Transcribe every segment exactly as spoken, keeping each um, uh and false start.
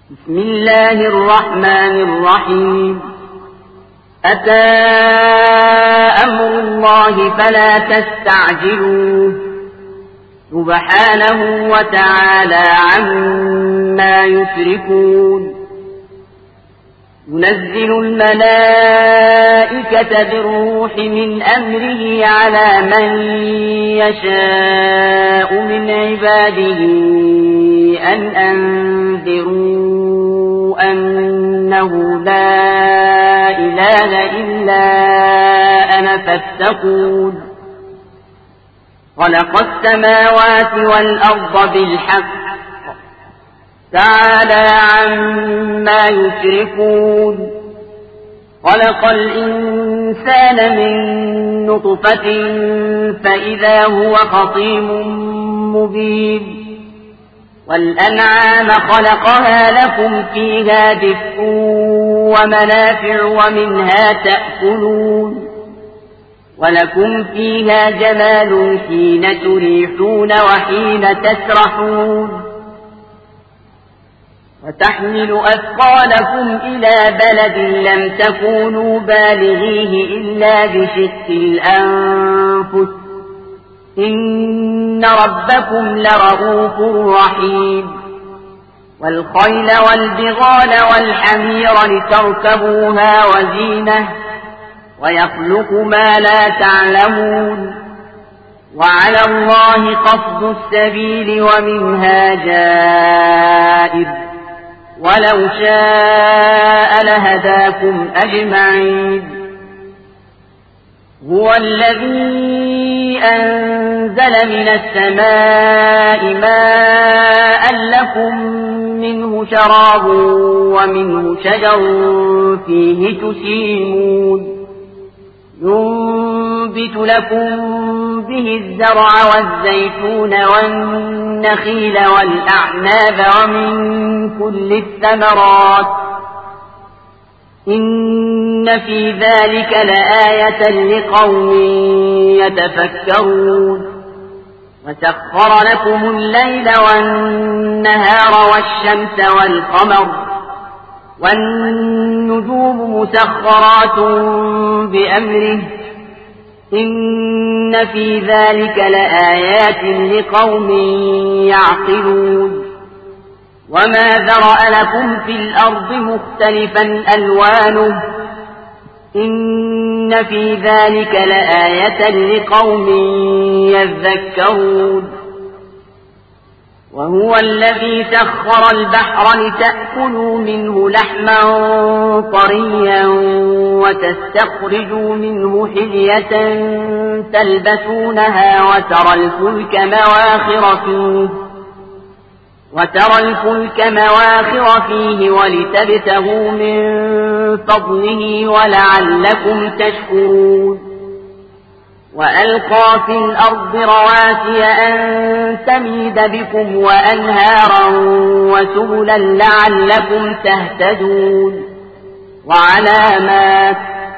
بسم الله الرحمن الرحيم أتى أمر الله فلا تستعجلوه سبحانه وتعالى عما يشركون ينزل الملائكة بالروح من أمره على من يشاء من عباده أن أنذروا أنه لا إله إلا أنا فاتقون خلق السماوات والأرض بالحق تعالى عما يشركون خلق الإنسان من نطفة فإذا هو خصيم مبين والأنعام خلقها لكم فيها دفء ومنافع ومنها تأكلون ولكم فيها جمال حين تريحون وحين تسرحون وتحمل أثقالكم إلى بلد لم تكونوا بالغيه إلا بشق الأنفس إن ربكم لرؤوف رحيم والخيل والبغال والحمير لتركبوها وزينة ويخلق ما لا تعلمون وعلى الله قصد السبيل ومنها جائر ولو شاء لهداكم أجمعين هو الذي أنزل من السماء ماء لكم منه شراب ومنه شجر فيه تسيمون ينبت لكم به الزرع والزيتون والنخيل والأعناب ومن كل الثمرات إن في ذلك لآية لقوم يتفكرون وسخر لكم الليل والنهار والشمس والقمر والنجوم مسخرات بأمره إن في ذلك لآيات لقوم يعقلون وما ذرأ لكم في الأرض مختلفا ألوانه إن في ذلك لآية لقوم يذكرون وهو الذي سخر البحر لتأكلوا منه لحما طريا وتستخرجوا منه حلية تلبسونها وترى الفلك مواخر فيه وترى الفلك مواخر فيه ولتبتغوا من فضله ولعلكم تشكرون وألقى في الأرض رواسي أن تميد بكم وأنهارا وسبلا لعلكم تهتدون وعلامات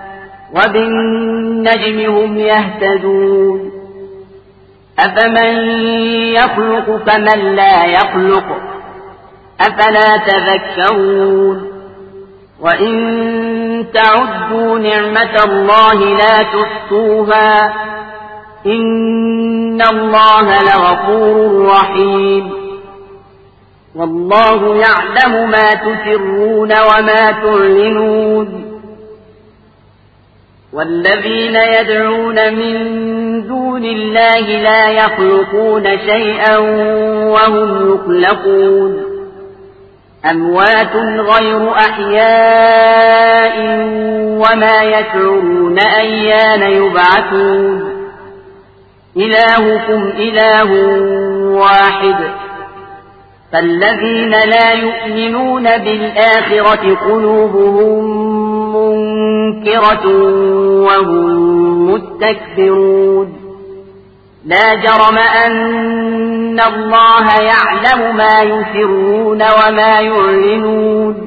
وبالنجم هم يهتدون أفمن يخلق كمن لا يخلق أفلا تذكرون وإن تعدوا نعمة الله لا تحصوها إن الله لغفور رحيم والله يعلم ما تسرون وما تعلنون والذين يدعون من دون الله لا يخلقون شيئا وهم يخلقون أموات غير أحياء وما يشعرون أيان يبعثون إلهكم إله واحد فالذين لا يؤمنون بالآخرة قلوبهم منكرة وهم مستكبرون لا جرم أن الله يعلم ما يسرون وما يعلنون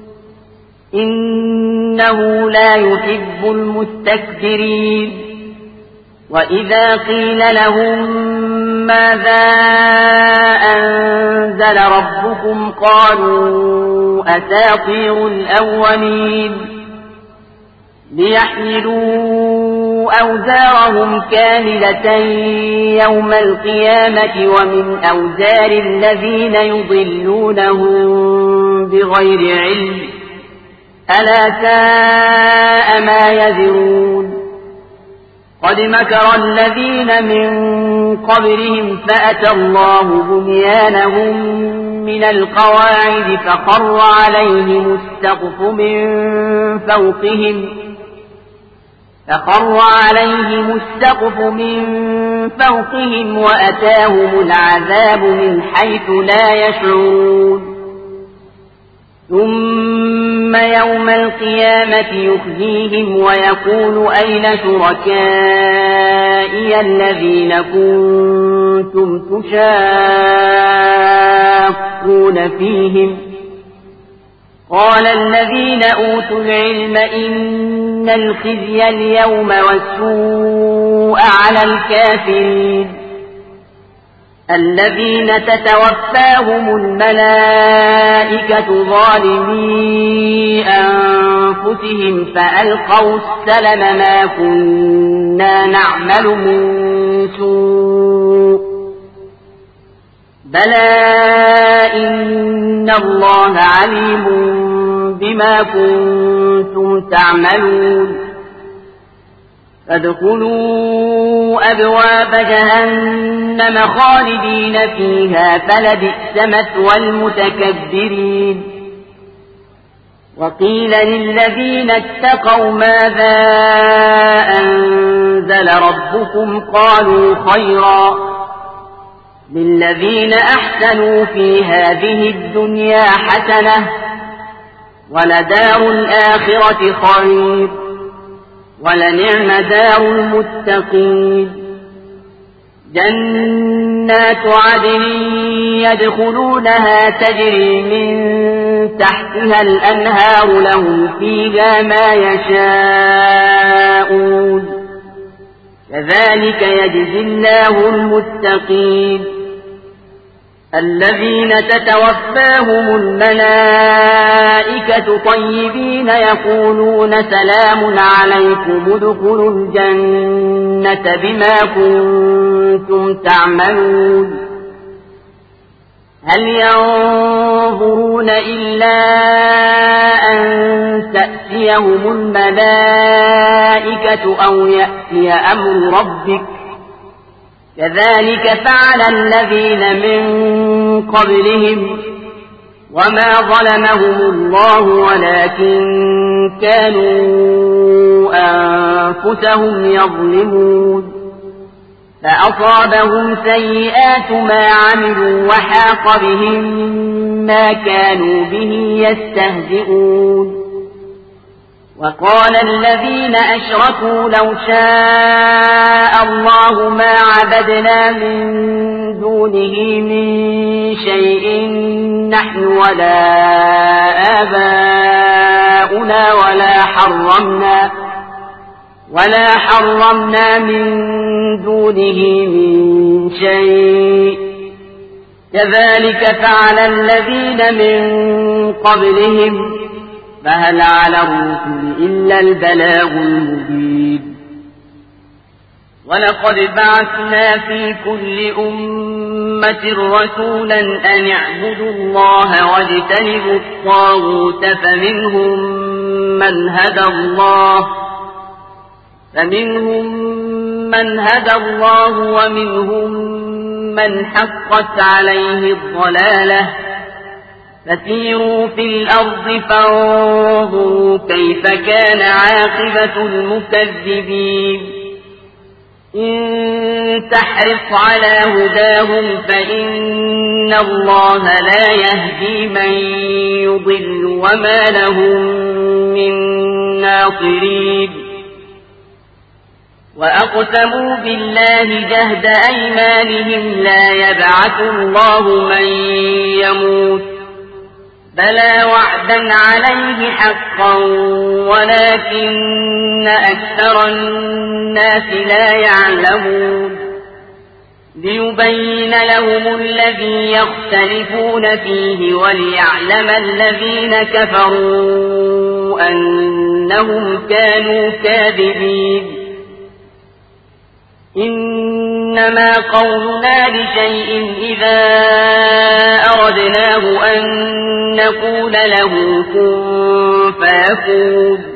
إنه لا يحب المستكبرين وإذا قيل لهم ماذا أنزل ربكم قالوا أساطير الأولين ليحملوا أوزارهم كاملة يوم القيامة ومن أوزار الذين يضلونهم بغير علم ألا ساء ما يذرون قد مكر الذين من قبلهم فأتى الله بنيانهم من القواعد فخر عليهم السقف من فوقهم فخر عليهم السقف من فوقهم وأتاهم العذاب من حيث لا يشعرون ثم يوم القيامة يخزيهم ويقول أين شركائي الذين كنتم تشاقون فيهم قال الذين أوتوا العلم إن الخزي اليوم والسوء على الكافرين الذين تتوفاهم الملائكة ظالمي أنفسهم فألقوا السلم ما كنا نعمل من سوء بلى إن الله عليم بما كنتم تعملون فادخلوا أبواب جهنم خالدين فيها فلبئس مثوى المتكبرين وقيل للذين اتقوا ماذا أنزل ربكم قالوا خيرا للذين أحسنوا في هذه الدنيا حسنة ولدار الآخرة خير ولنعم دار المتقين جنات عدن يدخلونها تجري من تحتها الأنهار لهم فيها ما يشاءون كذلك يجزي الله المتقين الذين تتوفاهم الملائكة طيبين يقولون سلام عليكم ادخلوا الجنة بما كنتم تعملون هل ينظرون إلا أن تأتيهم الملائكة أو يأتي أمر ربك كذلك فعل الذين من قبلهم وما ظلمهم الله ولكن كانوا أنفسهم يظلمون فأصابهم سيئات ما عملوا وحاق بهم ما كانوا به يستهزئون وقال الذين أشركوا لو شاء الله ما عبدنا من دونه من شيء نحن ولا آباؤنا ولا حرمنا ولا حرمنا من دونه من شيء كذلك فعل الذين من قبلهم فهل على الرسل إلا البلاغ المبين ولقد بعثنا في كل أمة رسولا أن اعبدوا الله واجتنبوا الطاغوت فمنهم من هدى الله فمنهم من هدى الله ومنهم من حقت عليه الضلالة فسيروا في الأرض فانظروا كيف كان عاقبة المكذبين إن تحرص على هداهم فإن الله لا يهدي من يضل وما لهم من ناصرين وأقسموا بالله جهد أيمانهم لا يبعث الله من يموت بلى وعدا عليه حقا ولكن أكثر الناس لا يعلمون ليبين لهم الذي يختلفون فيه وليعلم الذين كفروا أنهم كانوا كاذبين إنما قولنا لشيء إذا أردناه أن نقول له كن فيكون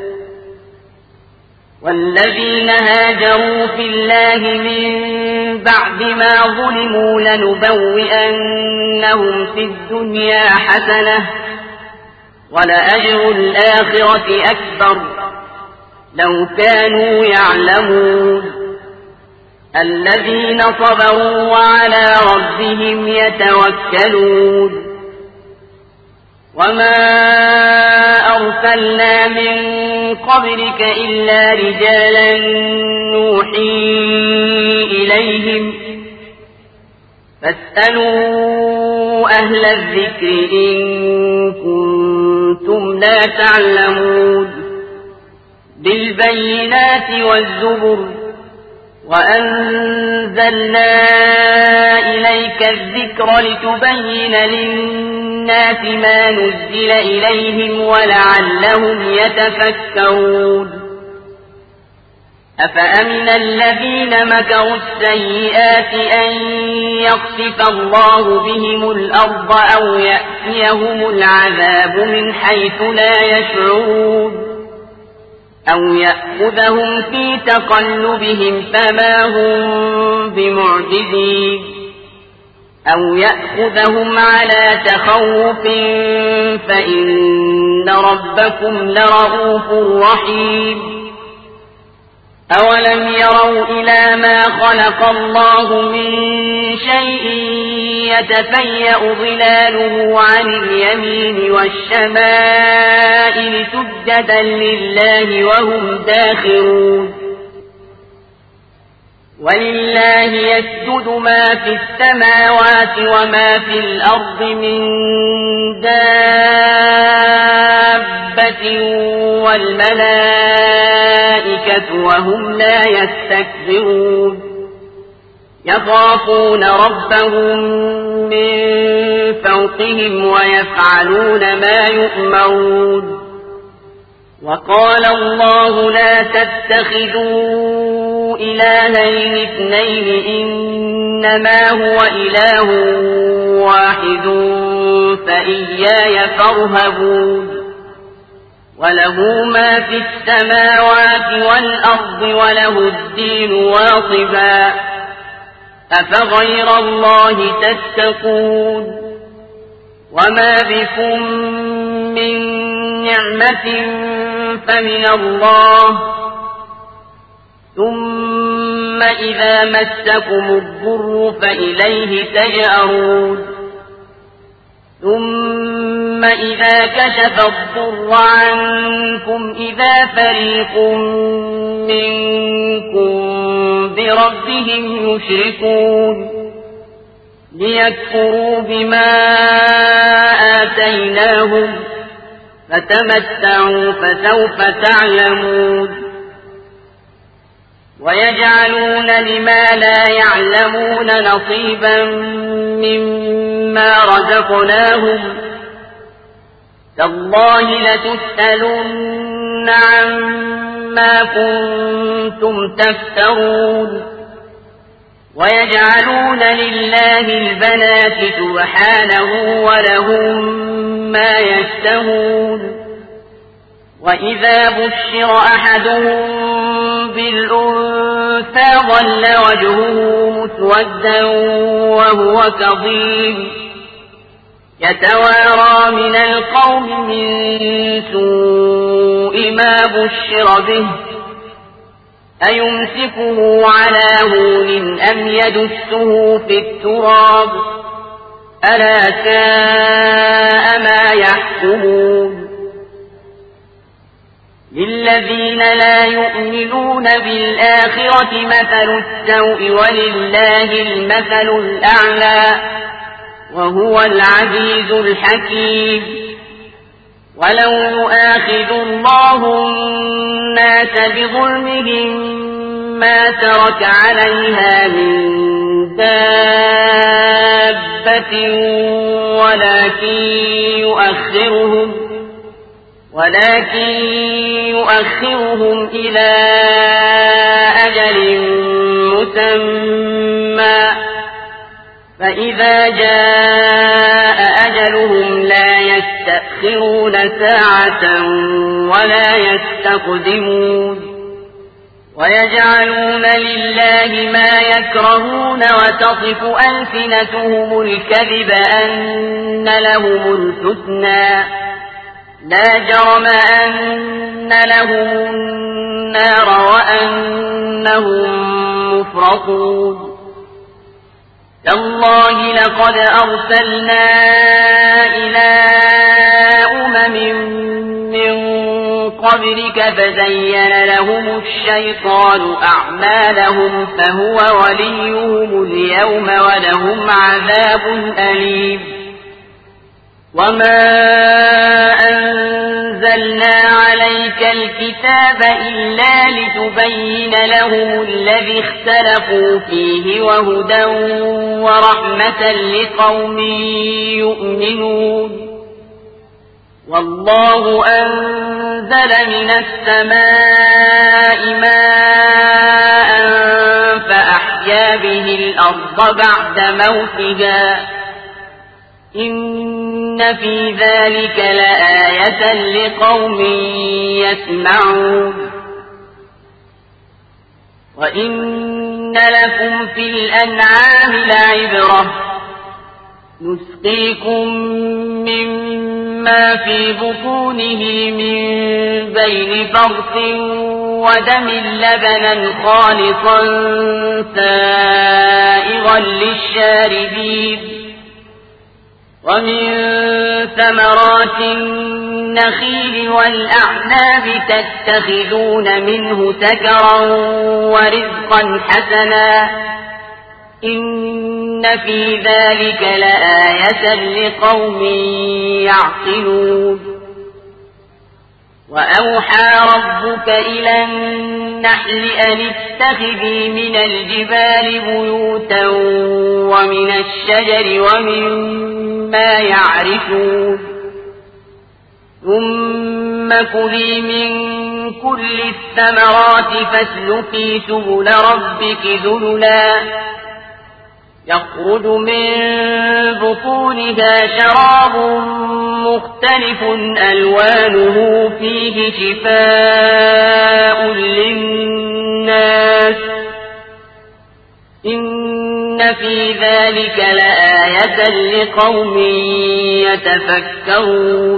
والذين هاجروا في الله من بعد ما ظلموا لنبوئنهم في الدنيا حسنة ولأجر الآخرة أكبر لو كانوا يعلمون الذين صبروا وعلى ربهم يتوكلون وما أرسلنا من قبلك إلا رجالا نوحي إليهم فاسألوا أهل الذكر إن كنتم لا تعلمون بالبينات والزبر وأنزلنا إليك الذكر لتبين للناس ما نزل إليهم ولعلهم يتفكرون أفأمن الذين مكروا السيئات أن يخسف الله بهم الأرض أو يأتيهم العذاب من حيث لا يشعرون أو يأخذهم في تقلبهم فما هم بمعجزين أو يأخذهم على تخوف فإن ربكم لرؤوف رحيم أولم يروا إلى ما خلق الله من شيء يتفيأ ظلاله عن اليمين والشمائل سجدا لله وهم داخرون ولله يسجد ما في السماوات وما في الأرض من دابة والملائكة وهم لا يستكبرون يخافون ربهم من فوقهم ويفعلون ما يؤمرون وقال الله لا تتخذوا إلهين اثنين إنما هو إله واحد فإياي فارهبون وله ما في السماوات والأرض وله الدين واصبا أفغير الله تتقون وما بكم من نعمة فمن الله ثم إذا مسكم الضر فإليه تجأرون ثم إذا كشف الضر عنكم إذا فريق منكم بربهم يشركون ليكفروا بما آتيناهم فتمتعوا فسوف تعلمون ويجعلون لما لا يعلمون نصيبا مما رزقناهم تالله لتسألن عما كنتم تفترون ويجعلون لله البنات سبحانه ولهم ما يشتهون وإذا بشر أحدهم بالأنثى ظل وجهه مسودا وهو كظيم يتوارى من القوم من سوء ما بشر به أيمسكه على هون أم يدسه في التراب ألا ساء ما يحكمون للذين لا يؤمنون بالآخرة مثل السوء ولله المثل الأعلى وهو العزيز الحكيم ولو يؤاخذ الله الناس بظلمهم ما ترك عليها من دابة ولكن يؤخرهم ولكن يؤخرهم إلى أجل مسمى فإذا جاء أجلهم لا يستأخرون ساعة ولا يستقدمون ويجعلون لله ما يكرهون وتصف ألسنتهم الكذب أن لهم الحسنى لا جرم أن لهم النار وأنهم مفرطون تالله لقد أرسلنا إلى أمم من قبلك فزين لهم الشيطان أعمالهم فهو وليهم اليوم ولهم عذاب أليم وما أنزلنا عليك الكتاب إلا لتبين لهم الذي اختلفوا فيه وهدى ورحمة لقوم يؤمنون والله أنزل من السماء ماء فأحيا به الأرض بعد موتها إن في ذلك لآية لقوم يسمعون وإن لكم في الأنعام لعبرة نسقيكم مما في بطونه من بين فرث ودم لبنا خالصا سائغا للشاربين ومن ثمرات النخيل والأعناب تتخذون منه سكرا ورزقا حسنا إن في ذلك لآية لقوم يعقلون وأوحى ربك إلى النحل أن اتخذي من الجبال بيوتا ومن الشجر ومما يعرشون ثم كلي من كل الثمرات فاسلكي سبل ربك ذللا يخرج من بطونها شراب مختلف ألوانه فيه شفاء للناس إن في ذلك لآية لقوم يتفكرون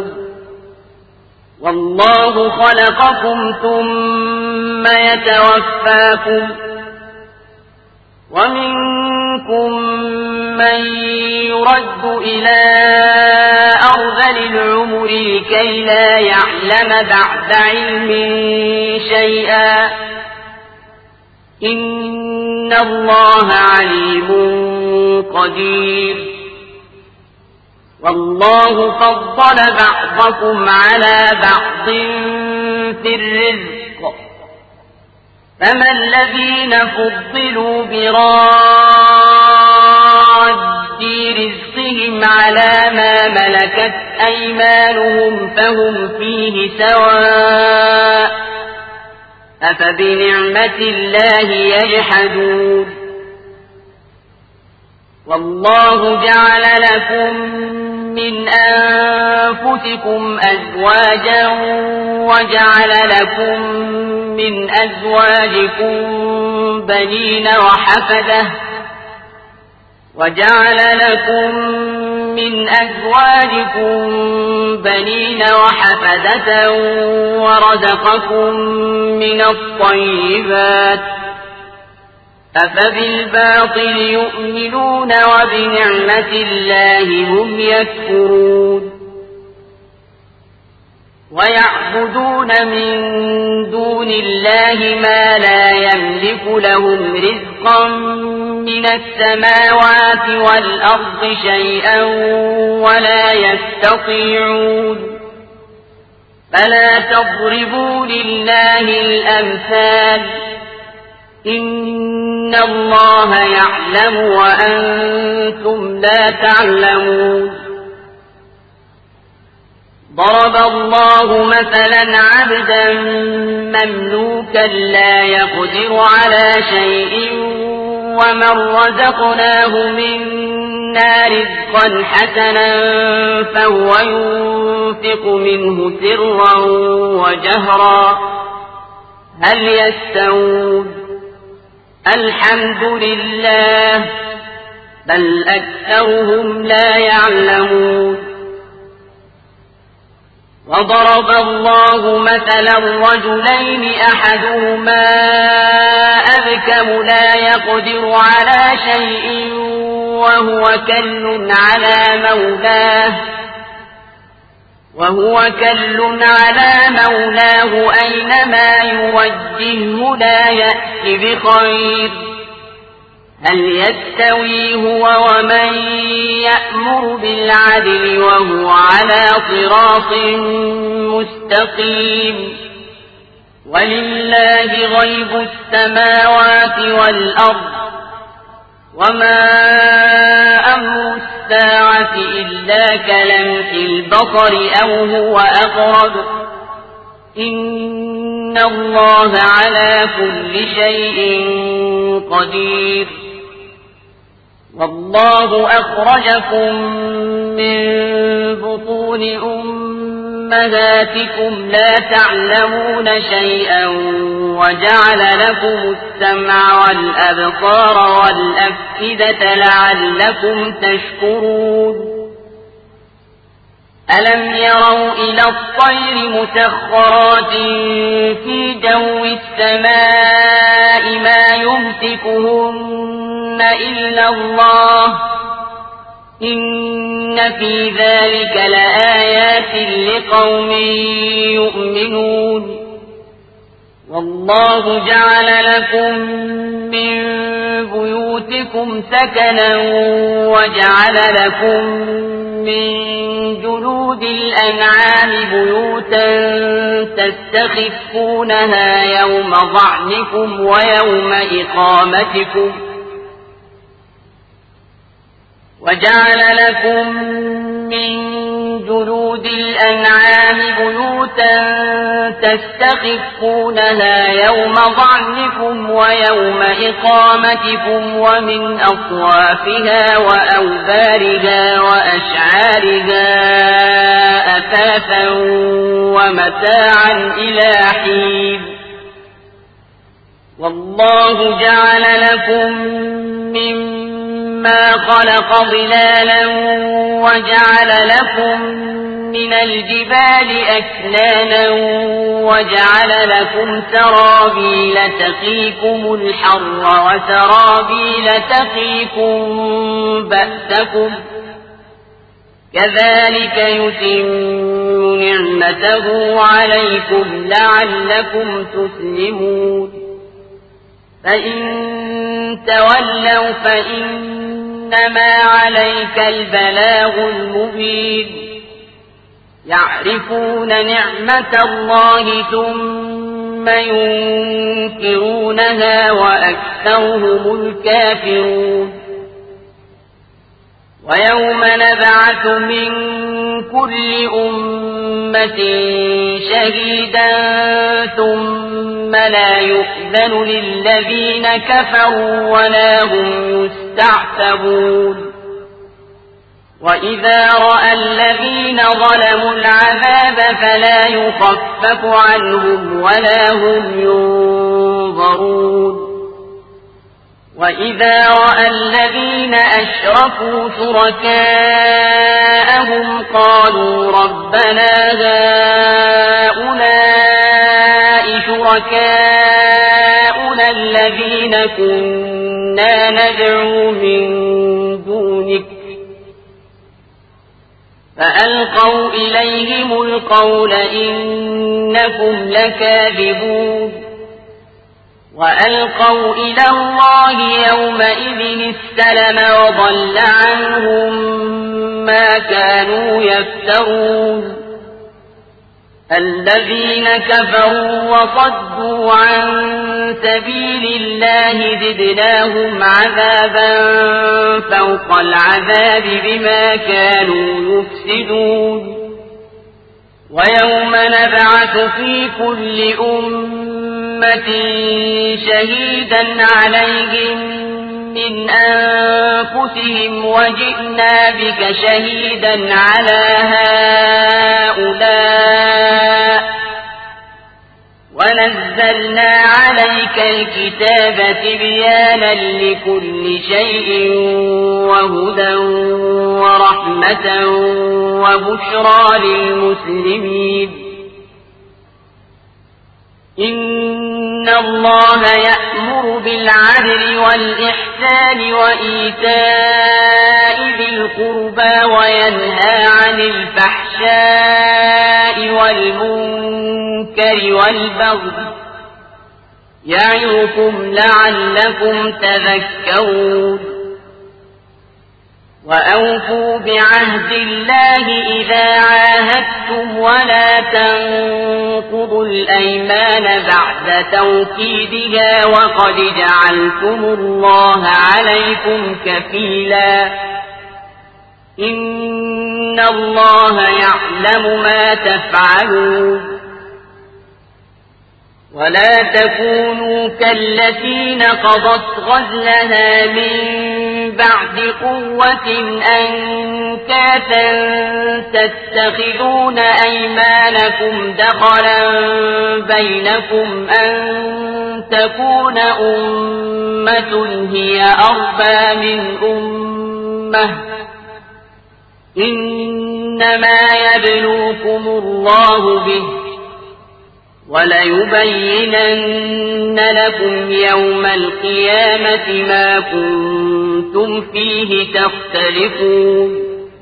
والله خلقكم ثم يتوفاكم ومنكم من يرد إلى أرذل العمر لكي لا يعلم بعد علم شيئا إن الله عليم قدير والله فضل بعضكم على بعض في الرزق فما الذين فضلوا براد رزقهم على ما ملكت أيمانهم فهم فيه سواء أفبنعمة الله يجحدون والله جعل لكم من أنفسكم أزواجا وجعل لكم من أزواجكم بنين وحفدة وجعل لكم من أزواجكم بنين وحفدة ورزقكم من الطيبات أفبالباطل يؤمنون وبنعمة الله هم يكفرون ويعبدون من دون الله ما لا يملك لهم رزقا من السماوات والأرض شيئا ولا يستطيعون فلا تضربوا لله الأمثال إن الله يعلم وأنتم لا تعلمون. ضرب الله مثلا عبدا مملوكا لا يقدر على شيء ومن رزقناه منا رزقا حسنا فهو ينفق منه سرا وجهرا هل يستوون الحمد لله بل أكثرهم لا يعلمون. وضرب الله مثلا رجلين أحدهما أبكم لا يقدر على شيء وهو كل على مولاه وهو كل على مولاه أينما يوجهه لا يأت بخير هل يستوي هو ومن يأمر بالعدل وهو على صراط مستقيم. ولله غيب السماوات والأرض وما أمر الساعة إلا كلمح البصر أو هو أقرب إن الله على كل شيء قدير. والله أخرجكم من بطون أمهاتكم لا تعلمون شيئا وجعل لكم السمع والأبصار والأفئدة لعلكم تشكرون. ألم يروا إلى الطير مسخرات في جو السماء ما يمسكهن إلا الله إن في ذلك لآيات لقوم يؤمنون. والله جعل لكم من بيوتكم سكنا وجعل لكم من جلود الأنعام بيوتا تستخفونها يوم ظعنكم ويوم إقامتكم وجعل لكم من جلود الأنعام بيوتا تستخفونها يوم ظعنكم ويوم إقامتكم ومن أصوافها وأوبارها وأشعارها أثاثا ومتاعا إلى حين. والله جعل لكم من ما خلق ظلالا وجعل لكم من الجبال أكنانا وجعل لكم سرابيل تقيكم الحر وسرابيل تقيكم بأسكم كذلك يتم نعمته عليكم لعلكم تسلمون. فإن تولوا فإنما عليك البلاغ المبين. يعرفون نعمة الله ثم ينكرونها وأكثرهم الكافرون. ويوم نبعث من كل أمة شهيدا ثم لا يؤذن للذين كفروا ولا هم يستعتبون. وإذا رأى الذين ظلموا العذاب فلا يخفف عنهم ولا هم ينظرون. وإذا رأى الذين أشركوا شركاءهم قالوا ربنا هؤلاء شركاؤنا الذين كنا ندعو من دونك فألقوا إليهم القول إنكم لكاذبون. وألقوا إلى الله يومئذ السلم وضل عنهم ما كانوا يفترون. الذين كفروا وصدوا عن سبيل الله زدناهم عذابا فوق العذاب بما كانوا يفسدون ويوم نبعث في كل أمة شهيدا عليهم من أنفسهم وجئنا بك شهيدا على هؤلاء ونزلنا عليك الكتاب تبيانا لكل شيء وهدى ورحمة وبشرى للمسلمين إن الله يأمر بالعدل والإحسان وإيتاء ذي القربى وينهى عن الفحشاء والمنكر والبغي يعظكم لعلكم تذكرون وأوفوا بعهد الله إذا عاهدتم ولا تنقضوا الأيمان بعد توكيدها وقد جعلتم الله عليكم كفيلا إن الله يعلم ما تفعلون ولا تكونوا كالتي نقضت غزلها من بعد قوة أنكاثا تتخذون أيمانكم دخلا بينكم أن تكون أمة هي أربى من أمة إنما يبلوكم الله به وليبينن لكم يوم القيامة ما كنتم فيه تختلفون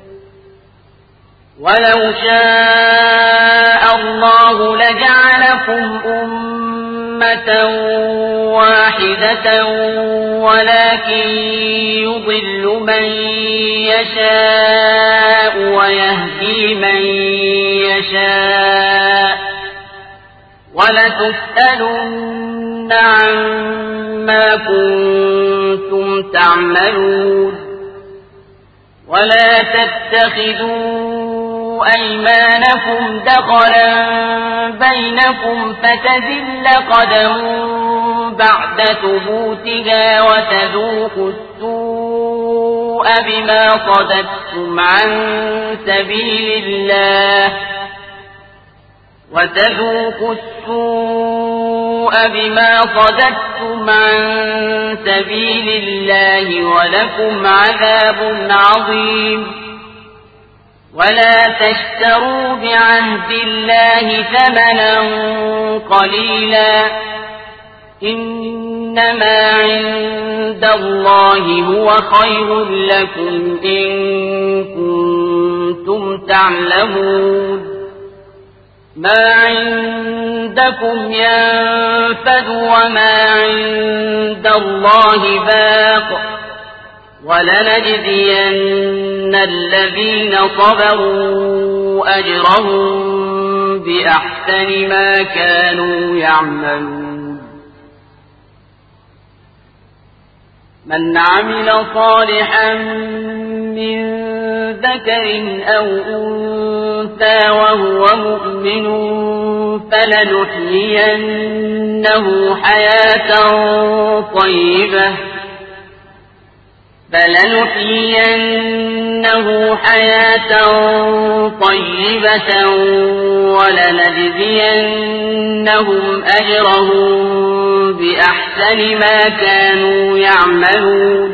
ولو شاء الله لجعلكم أمة واحدة ولكن يضل من يشاء ويهدي من يشاء ولتسألن عما كنتم تعملون ولا تتخذوا أيمانكم دخلا بينكم فتزل قدم بعد ثبوتها وتذوقوا السوء بما صددتم عن سبيل الله وتذوقوا السوء بما صددتم عن سبيل الله ولكم عذاب عظيم ولا تشتروا بعهد الله ثمنا قليلا إنما عند الله هو خير لكم إن كنتم تعلمون ما عندكم ينفد وما عند الله باق ولنجزين الذين صبروا أجرهم بأحسن ما كانوا يعملون من عمل صالحا من ذكر أو أنثى وهو مؤمن فلنحيينه حياة طيبة فلنحيينه حياة طيبة ولنجزينهم أجرهم بأحسن ما كانوا يعملون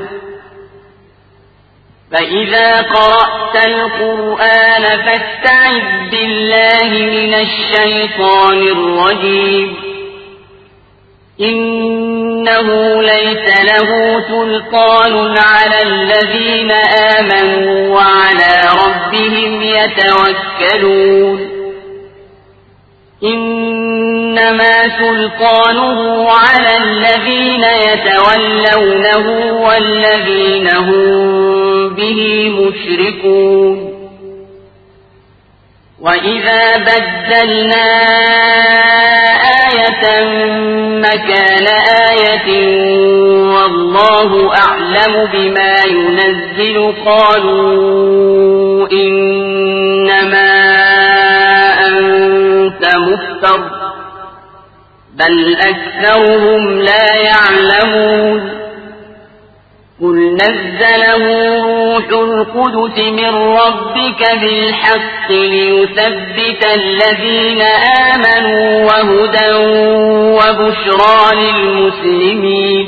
فإذا قرأت القرآن فاستعذ بالله من الشيطان الرجيم إنه ليس له سلطان على الذين آمنوا وعلى ربهم يتوكلون إنما سلطانه على الذين يتولونه والذين هم به مشركون وإذا بدلنا آية مكان آية والله أعلم بما ينزل قالوا إنما أنت مفتر بل أكثرهم لا يعلمون قل نزله روح القدس من ربك بالحق ليثبت الذين آمنوا وهدى وبشرى للمسلمين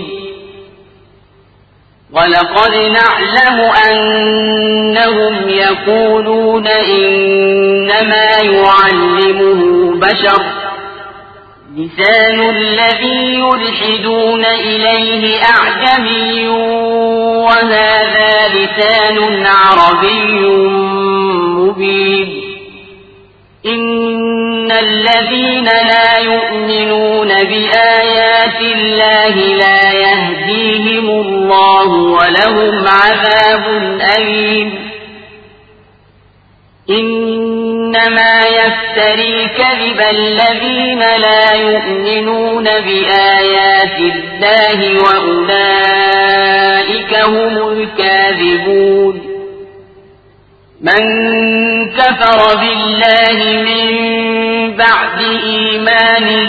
ولقد نعلم أنهم يقولون إنما يعلمه بشر لسان الذي يلحدون إليه أعجمي وهذا لسان عربي مبين إن الذين لا يؤمنون بآيات الله لا يهديهم الله ولهم عذاب أليم إنما يفتري كذب الذين لا يؤمنون بآيات الله وأولئك هم الكاذبون من كفر بالله من بعد إيمانه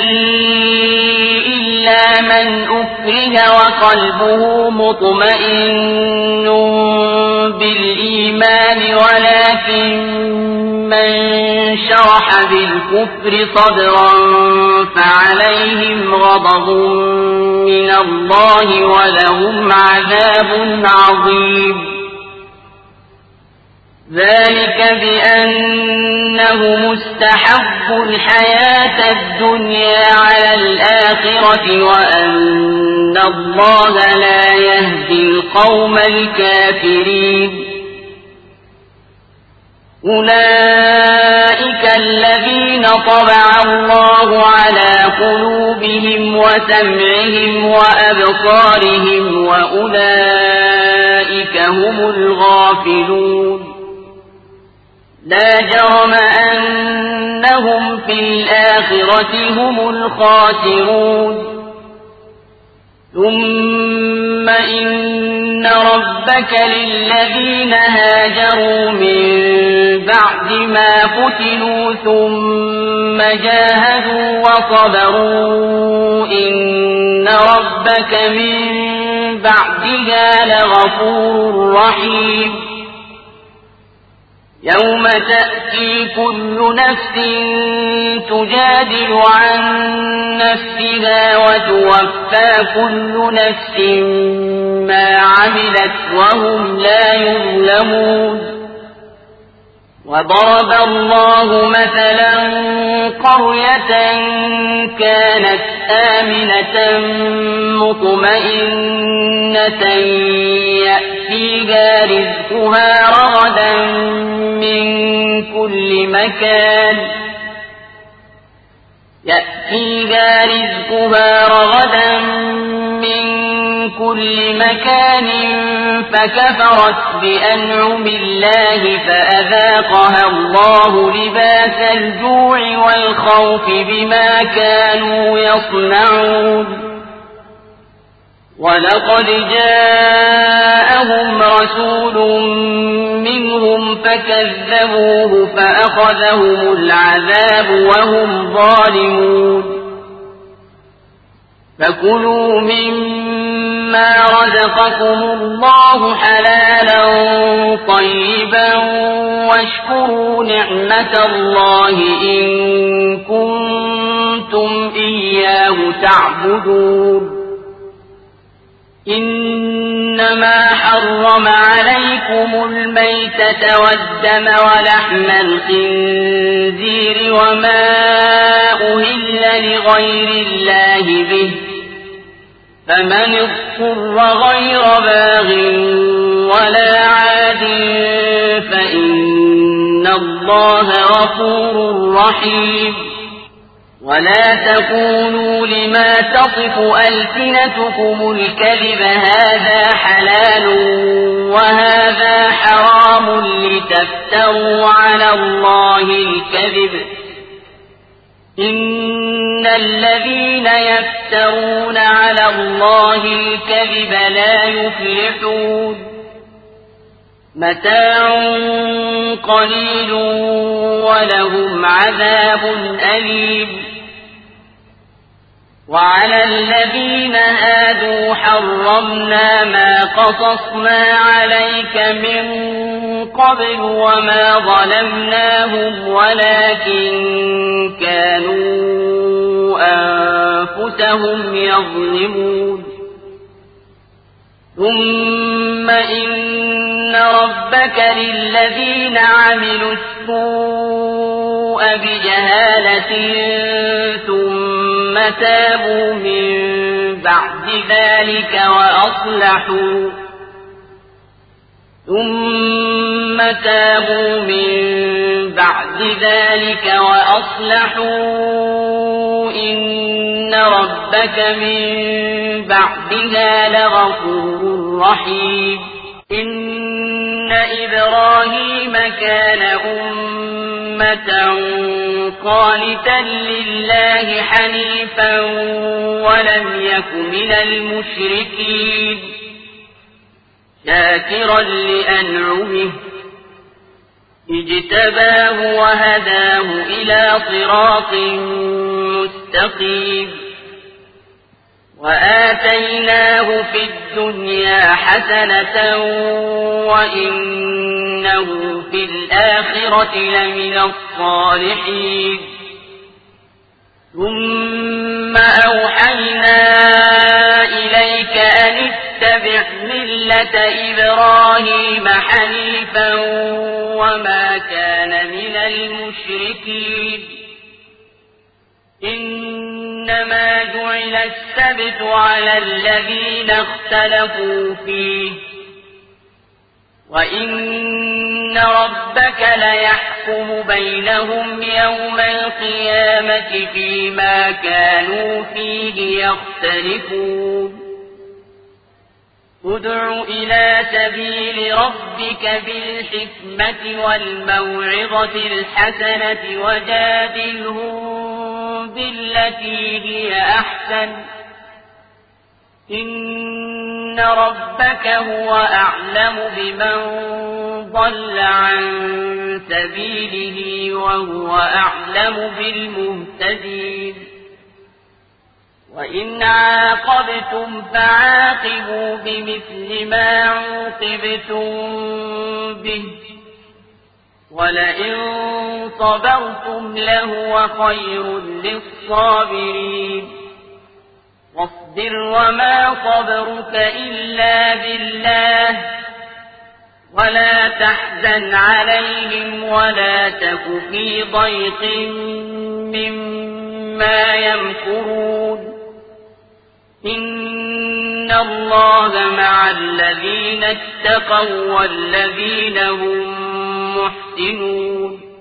إلا من أكره وقلبه مطمئن بالإيمان ولكن من شرح بالكفر صدرا فعليهم غضب من الله ولهم عذاب عظيم ذلك بأنه مستحب الحياة الدنيا على الآخرة وأن الله لا يهدي القوم الكافرين أولئك الذين طبع الله على قلوبهم وسمعهم وأبصارهم وأولئك هم الغافلون لا جرم أنهم في الآخرة هم الخاسرون ثم إن ربك للذين هاجروا من بعد ما فتنوا ثم جاهدوا وصبروا إن ربك من بعدها لغفور رحيم يوم تأتي كل نفس تجادل عن نفسها وتوفى كل نفس ما عملت وهم لا يظلمون وضرب الله مثلا قرية كانت آمنة مطمئنة يأتيها رزقها رغدا من كل مكان يأتيها رزقها رغدا من كل مكان فكفرت بأنعم الله فأذاقها الله لباس الجوع والخوف بما كانوا يصنعون ولقد جاءهم رسول منهم فكذبوه فأخذهم العذاب وهم ظالمون فكلوا مما رزقكم الله حلالا طيبا واشكروا نعمة الله إن كنتم إياه تعبدون إنما حرم عليكم الميتة والدم ولحم الخنزير وما أهل لغير الله به فمن اضطر غير باغ ولا عاد فإن الله غفور رحيم ولا تقولوا لما تصف ألسنتكم الكذب هذا حلال وهذا حرام لتفتروا على الله الكذب إن الذين يفترون على الله الكذب لا يفلحون متاع قليل ولهم عذاب أليم وعلى الذين هادوا حرمنا ما قصصنا عليك من قبل وما ظلمناهم ولكن كانوا أنفسهم يظلمون ثم إن ربك للذين عملوا السوء بجهالة ثم تابوا من بعد ذلك وأصلحوا ثم تابوا من بعد ذلك وأصلحوا إن ربك من بعدها لغفور رحيم إن إبراهيم كان أمة قانتا لله حنيفا ولم يك من المشركين شاكرا لأنعمه اجتباه وهداه إلى صراط مستقيم وآتيناه في الدنيا حسنة وإنه في الآخرة لمن الصالحين ثم أوحينا إليك أن اتبع ملة إبراهيم حنيفا وما كان من المشركين إنما جعل السبت على الذين اختلفوا فيه وإن ربك ليحكم بينهم يوم القيامة فيما كانوا فيه يختلفون ادع إلى سبيل ربك بالحكمة والموعظة الحسنة وجادلهم بالتي هي أحسن إن ربك هو أعلم بمن ضل عن سبيله وهو أعلم بالمهتدين وإن عاقبتم فعاقبوا بمثل ما عوقبتم به ولئن صبرتم لهو خير للصابرين واصبر وما صبرك إلا بالله ولا تحزن عليهم ولا تك في ضيق مما يمكرون إن الله مع الذين اتقوا والذين هم محسنون